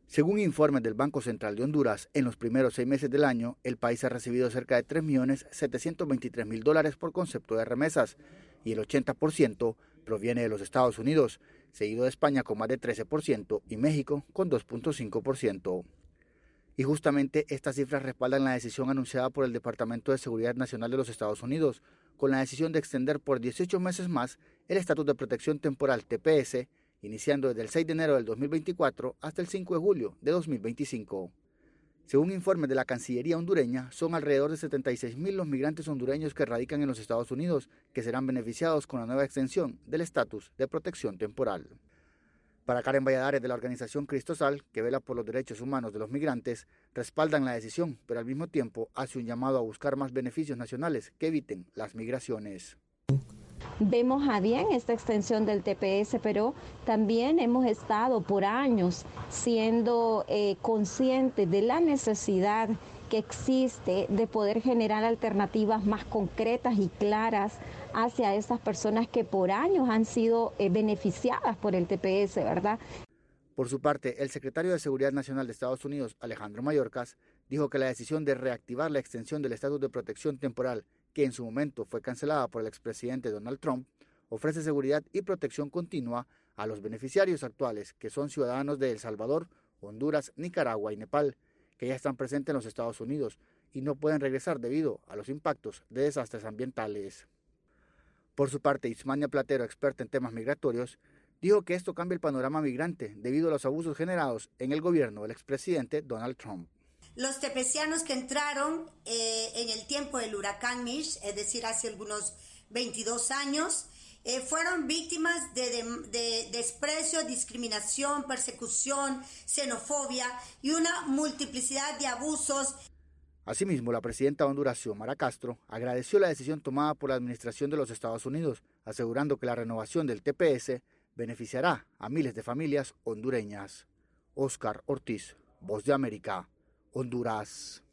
Según informes del Banco Central de Honduras, en los primeros 6 meses del año, el país ha recibido cerca de $3.723.000 por concepto de remesas, y el 80% proviene de los Estados Unidos, seguido de España con más de 13% y México con 2.5%. Y justamente estas cifras respaldan la decisión anunciada por el Departamento de Seguridad Nacional de los Estados Unidos, con la decisión de extender por 18 meses más el estatus de protección temporal TPS, iniciando desde el 6 de enero del 2024 hasta el 5 de julio de 2025. Según informes de la Cancillería hondureña, son alrededor de 76.000 los migrantes hondureños que radican en los Estados Unidos, que serán beneficiados con la nueva extensión del estatus de protección temporal. Para Karen Valladares, de la organización Cristosal, que vela por los derechos humanos de los migrantes, respaldan la decisión, pero al mismo tiempo hace un llamado a buscar más beneficios nacionales que eviten las migraciones. Vemos a bien esta extensión del TPS, pero también hemos estado por años siendo conscientes de la necesidad que existe de poder generar alternativas más concretas y claras hacia estas personas que por años han sido beneficiadas por el TPS, ¿verdad? Por su parte, el secretario de Seguridad Nacional de Estados Unidos, Alejandro Mayorkas, dijo que la decisión de reactivar la extensión del estatus de protección temporal, que en su momento fue cancelada por el expresidente Donald Trump, ofrece seguridad y protección continua a los beneficiarios actuales, que son ciudadanos de El Salvador, Honduras, Nicaragua y Nepal, que ya están presentes en los Estados Unidos y no pueden regresar debido a los impactos de desastres ambientales. Por su parte, Ismania Platero, experta en temas migratorios, dijo que esto cambia el panorama migrante debido a los abusos generados en el gobierno del expresidente Donald Trump. Los tepecianos que entraron en el tiempo del huracán Mitch, es decir, hace algunos 22 años, fueron víctimas de desprecio, discriminación, persecución, xenofobia y una multiplicidad de abusos. Asimismo, la presidenta de Honduras, Xiomara Castro, agradeció la decisión tomada por la administración de los Estados Unidos, asegurando que la renovación del TPS beneficiará a miles de familias hondureñas. Óscar Ortiz, Voz de América, Honduras.